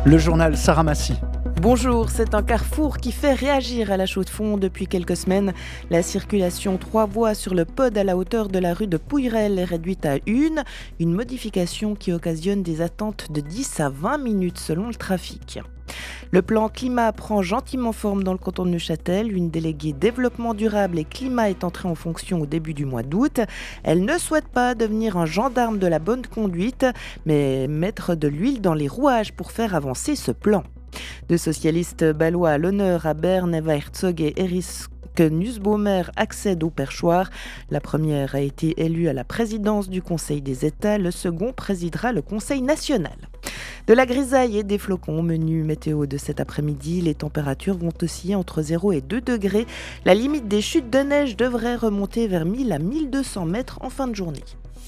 Le journal Sarah Massy. Bonjour, c'est un carrefour qui fait réagir à la Chaux-de-Fonds depuis quelques semaines. La circulation 3 voies sur le pod à la hauteur de la rue de Pouyrel est réduite à une modification qui occasionne des attentes de 10 à 20 minutes selon le trafic. Le plan climat prend gentiment forme dans le canton de Neuchâtel. Une déléguée développement durable et climat est entrée en fonction au début du mois d'août. Elle ne souhaite pas devenir un gendarme de la bonne conduite, mais mettre de l'huile dans les rouages pour faire avancer ce plan. Deux socialistes balois à l'honneur à Berne, Eva Herzog et Eric Nussbaumer accèdent au perchoir. La première a été élue à la présidence du Conseil des États, le second présidera le Conseil national. De la grisaille et des flocons au menu météo de cet après-midi. Les températures vont osciller entre 0 et 2 degrés. La limite des chutes de neige devrait remonter vers 1000 à 1200 mètres en fin de journée.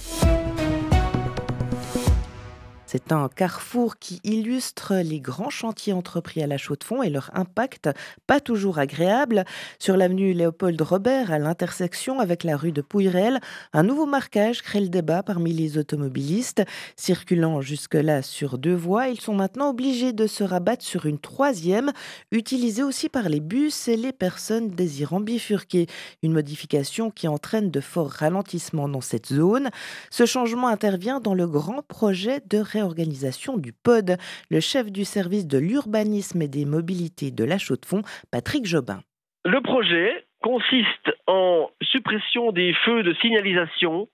C'est un carrefour qui illustre les grands chantiers entrepris à la Chaux-de-Fonds et leur impact pas toujours agréable. Sur l'avenue Léopold Robert, à l'intersection avec la rue de Pouyrel, un nouveau marquage crée le débat parmi les automobilistes. Circulant jusque-là sur 2 voies, ils sont maintenant obligés de se rabattre sur une 3e, utilisée aussi par les bus et les personnes désirant bifurquer. Une modification qui entraîne de forts ralentissements dans cette zone. Ce changement intervient dans le grand projet de réorganisation du POD. Le chef du service de l'urbanisme et des mobilités de la Chaux-de-Fonds, Patrick Jobin. Le projet consiste en suppression des feux de signalisation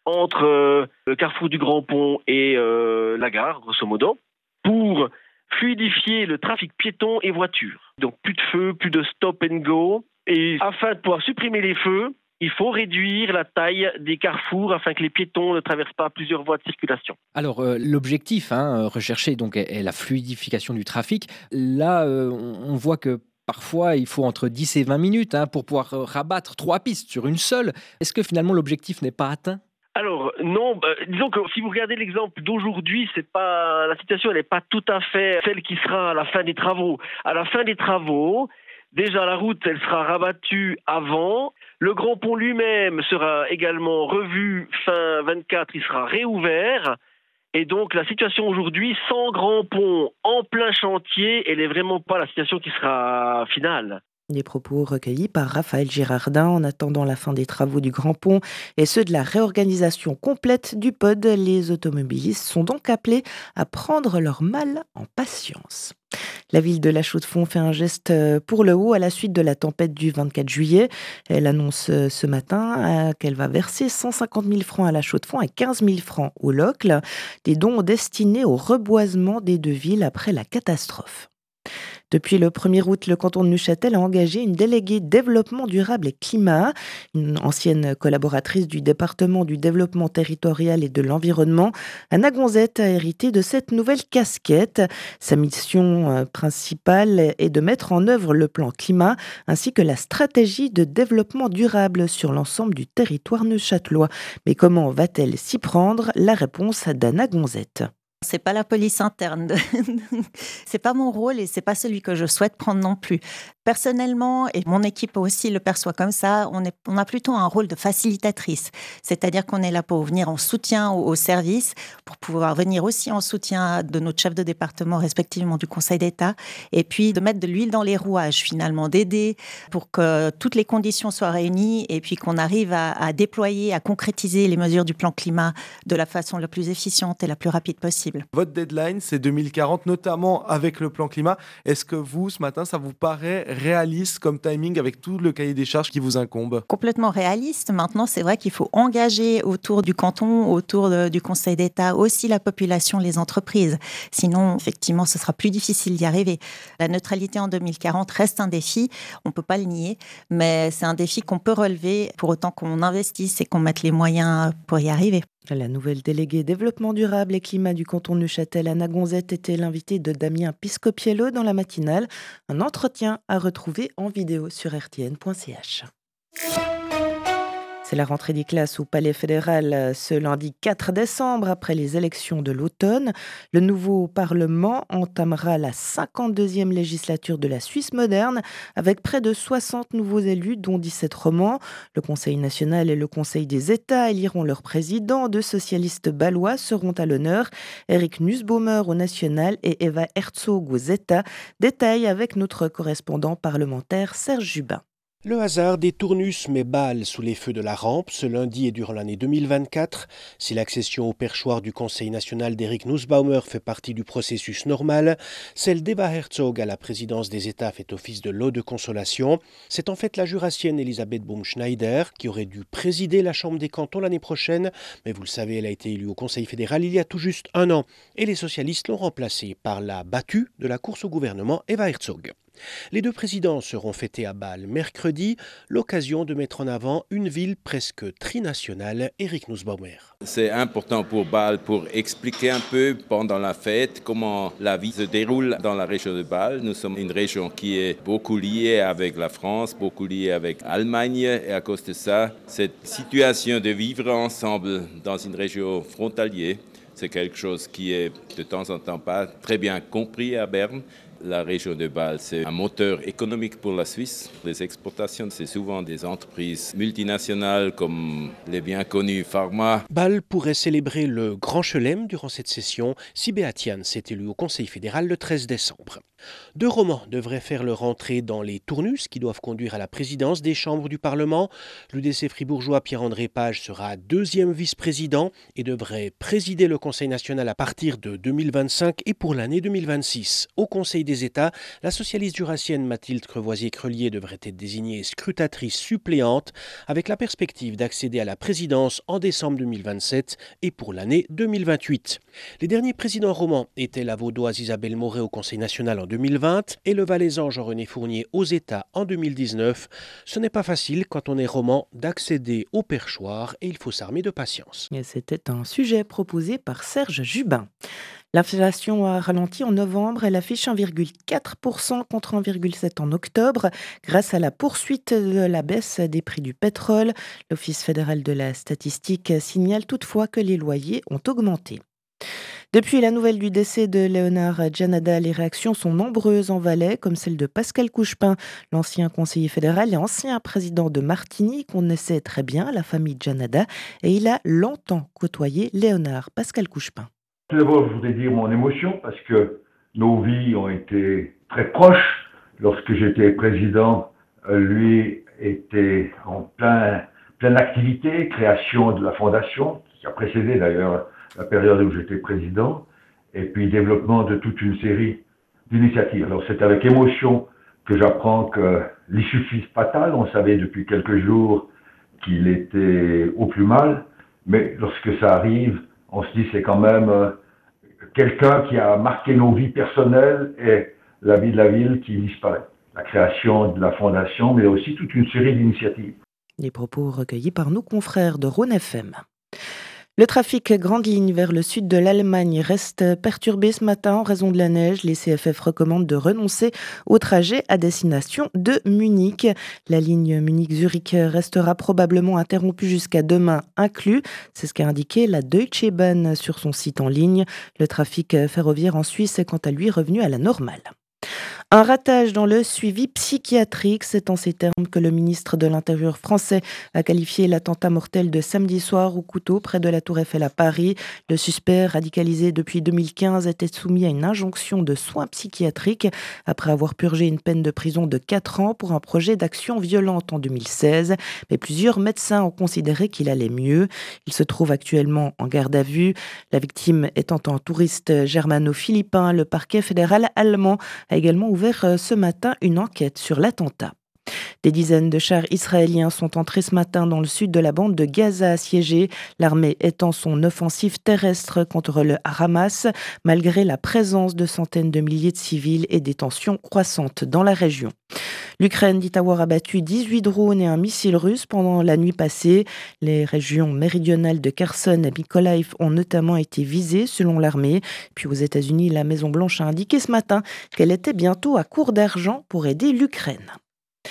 entre le carrefour du Grand Pont et la gare, grosso modo, pour fluidifier le trafic piéton et voiture. Donc plus de feux, plus de stop and go. Et afin de pouvoir supprimer les feux, il faut réduire la taille des carrefours afin que les piétons ne traversent pas plusieurs voies de circulation. Alors, l'objectif recherché donc, est la fluidification du trafic. Là, on voit que parfois, il faut entre 10 et 20 minutes pour pouvoir rabattre 3 pistes sur une seule. Est-ce que finalement, l'objectif n'est pas atteint ? Alors non, disons que si vous regardez l'exemple d'aujourd'hui, la situation n'est pas tout à fait celle qui sera à la fin des travaux. À la fin des travaux, déjà la route elle sera rabattue avant. Le Grand Pont lui-même sera également revu fin 24, il sera réouvert. Et donc la situation aujourd'hui, sans Grand Pont en plein chantier, elle n'est vraiment pas la situation qui sera finale. Des propos recueillis par Raphaël Girardin en attendant la fin des travaux du Grand Pont et ceux de la réorganisation complète du POD. Les automobilistes sont donc appelés à prendre leur mal en patience. La ville de la Chaux-de-Fonds fait un geste pour le haut à la suite de la tempête du 24 juillet. Elle annonce ce matin qu'elle va verser 150 000 francs à la Chaux-de-Fonds et 15 000 francs au Locle, des dons destinés au reboisement des deux villes après la catastrophe. Depuis le 1er août, le canton de Neuchâtel a engagé une déléguée développement durable et climat, une ancienne collaboratrice du département du développement territorial et de l'environnement. Anna Gonzette a hérité de cette nouvelle casquette. Sa mission principale est de mettre en œuvre le plan climat ainsi que la stratégie de développement durable sur l'ensemble du territoire neuchâtelois. Mais comment va-t-elle s'y prendre ? La réponse d'Anna Gonzette. C'est pas la police interne. C'est pas mon rôle et c'est pas celui que je souhaite prendre non plus. Personnellement, et mon équipe aussi le perçoit comme ça, on a plutôt un rôle de facilitatrice. C'est-à-dire qu'on est là pour venir en soutien au service, pour pouvoir venir aussi en soutien de notre chef de département, respectivement du Conseil d'État, et puis de mettre de l'huile dans les rouages, finalement, d'aider pour que toutes les conditions soient réunies et puis qu'on arrive à déployer, à concrétiser les mesures du plan climat de la façon la plus efficiente et la plus rapide possible. Votre deadline, c'est 2040, notamment avec le plan climat. Est-ce que vous, ce matin, ça vous paraît réaliste comme timing avec tout le cahier des charges qui vous incombe ? Complètement réaliste. Maintenant, c'est vrai qu'il faut engager autour du canton, autour du Conseil d'État, aussi la population, les entreprises. Sinon, effectivement, ce sera plus difficile d'y arriver. La neutralité en 2040 reste un défi, on ne peut pas le nier, mais c'est un défi qu'on peut relever pour autant qu'on investisse et qu'on mette les moyens pour y arriver. La nouvelle déléguée développement durable et climat du canton de Neuchâtel, Anna Gonzette, était l'invitée de Damien Piscopiello dans la matinale. Un entretien à retrouver en vidéo sur rtn.ch. C'est la rentrée des classes au Palais fédéral ce lundi 4 décembre après les élections de l'automne. Le nouveau Parlement entamera la 52e législature de la Suisse moderne avec près de 60 nouveaux élus dont 17 romans. Le Conseil national et le Conseil des États éliront leur président. Deux socialistes bâlois seront à l'honneur, Eric Nussbaumer au national et Eva Herzog aux États. Détail avec notre correspondant parlementaire Serge Jubin. Le hasard des tournus met Bâle sous les feux de la rampe ce lundi et durant l'année 2024. Si l'accession au perchoir du Conseil national d'Eric Nussbaumer fait partie du processus normal, celle d'Eva Herzog à la présidence des États fait office de lot de consolation. C'est en fait la jurassienne Elisabeth Baumschneider qui aurait dû présider la Chambre des cantons l'année prochaine, mais vous le savez, elle a été élue au Conseil fédéral il y a tout juste un an et les socialistes l'ont remplacée par la battue de la course au gouvernement Eva Herzog. Les deux présidents seront fêtés à Bâle mercredi, l'occasion de mettre en avant une ville presque trinationale, Eric Nussbaumer. C'est important pour Bâle pour expliquer un peu pendant la fête comment la vie se déroule dans la région de Bâle. Nous sommes une région qui est beaucoup liée avec la France, beaucoup liée avec l'Allemagne et à cause de ça, cette situation de vivre ensemble dans une région frontalière, c'est quelque chose qui est de temps en temps pas très bien compris à Berne. La région de Bâle, c'est un moteur économique pour la Suisse. Les exportations, c'est souvent des entreprises multinationales comme les bien connus Pharma. Bâle pourrait célébrer le Grand Chelem durant cette session si Beat-Jan s'est élu au Conseil fédéral le 13 décembre. Deux romans devraient faire leur entrée dans les tournus qui doivent conduire à la présidence des chambres du Parlement. L'UDC fribourgeois Pierre-André Page sera deuxième vice-président et devrait présider le Conseil national à partir de 2025 et pour l'année 2026. Au Conseil des États, la socialiste jurassienne Mathilde Crevoisier-Crelier devrait être désignée scrutatrice suppléante avec la perspective d'accéder à la présidence en décembre 2027 et pour l'année 2028. Les derniers présidents romans étaient la vaudoise Isabelle Moret au Conseil national en 2020 et le valaisan Jean-René Fournier aux États en 2019. Ce n'est pas facile quand on est roman d'accéder au perchoir et il faut s'armer de patience. Et c'était un sujet proposé par Serge Jubin. L'inflation a ralenti en novembre, elle affiche 1,4% contre 1,7% en octobre grâce à la poursuite de la baisse des prix du pétrole. L'Office fédéral de la statistique signale toutefois que les loyers ont augmenté. Depuis la nouvelle du décès de Léonard Janada, les réactions sont nombreuses en Valais, comme celle de Pascal Couchepin, l'ancien conseiller fédéral et ancien président de Martinique. On connaissait très bien la famille Janada et il a longtemps côtoyé Léonard. Pascal Couchepin. Tout d'abord, je voudrais dire mon émotion parce que nos vies ont été très proches. Lorsque j'étais président, lui était en pleine activité, création de la fondation, qui a précédé d'ailleurs la période où j'étais président, et puis développement de toute une série d'initiatives. Alors c'est avec émotion que j'apprends que l'issue fut fatale. On savait depuis quelques jours qu'il était au plus mal, mais lorsque ça arrive, on se dit c'est quand même quelqu'un qui a marqué nos vies personnelles et la vie de la ville qui disparaît. La création de la fondation, mais aussi toute une série d'initiatives. Les propos recueillis par nos confrères de Rhône FM. Le trafic grande ligne vers le sud de l'Allemagne reste perturbé ce matin en raison de la neige. Les CFF recommandent de renoncer au trajet à destination de Munich. La ligne Munich-Zurich restera probablement interrompue jusqu'à demain inclus. C'est ce qu'a indiqué la Deutsche Bahn sur son site en ligne. Le trafic ferroviaire en Suisse est quant à lui revenu à la normale. Un ratage dans le suivi psychiatrique, c'est en ces termes que le ministre de l'Intérieur français a qualifié l'attentat mortel de samedi soir au couteau près de la Tour Eiffel à Paris. Le suspect, radicalisé depuis 2015, était soumis à une injonction de soins psychiatriques après avoir purgé une peine de prison de 4 ans pour un projet d'action violente en 2016. Mais plusieurs médecins ont considéré qu'il allait mieux. Il se trouve actuellement en garde à vue. La victime étant un touriste germano-philippin, le parquet fédéral allemand a également ouvert ce matin une enquête sur l'attentat. Des dizaines de chars israéliens sont entrés ce matin dans le sud de la bande de Gaza assiégée, l'armée étend son offensive terrestre contre le Hamas, malgré la présence de centaines de milliers de civils et des tensions croissantes dans la région. L'Ukraine dit avoir abattu 18 drones et un missile russe pendant la nuit passée. Les régions méridionales de Kherson et Mykolaiv ont notamment été visées selon l'armée. Puis aux États-Unis, la Maison-Blanche a indiqué ce matin qu'elle était bientôt à court d'argent pour aider l'Ukraine.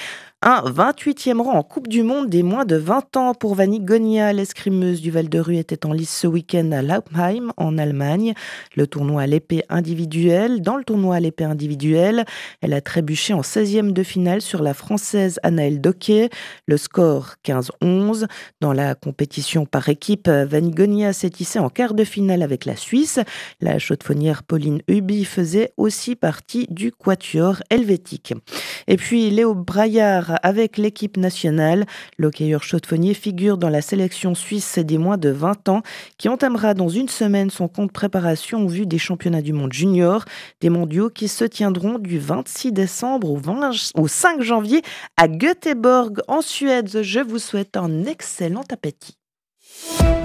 un 28e rang en Coupe du Monde des moins de 20 ans pour Vanni Gonia. L'escrimeuse du Val-de-Rue était en lice ce week-end à Laupheim en Allemagne. Le tournoi à l'épée individuelle. Dans le tournoi à l'épée individuelle, elle a trébuché en 16e de finale sur la Française Anaëlle Doquet. Le score 15-11. Dans la compétition par équipe, Vanni Gonia s'est hissée en quart de finale avec la Suisse. La chaudefonnière Pauline Huby faisait aussi partie du quatuor helvétique. Et puis Léo Braillard avec l'équipe nationale. L'hockeyeur chaudefonnier figure dans la sélection suisse des moins de 20 ans qui entamera dans une semaine son compte préparation en vue des championnats du monde junior, des mondiaux qui se tiendront du 26 décembre au 5 janvier à Göteborg en Suède. Je vous souhaite un excellent appétit.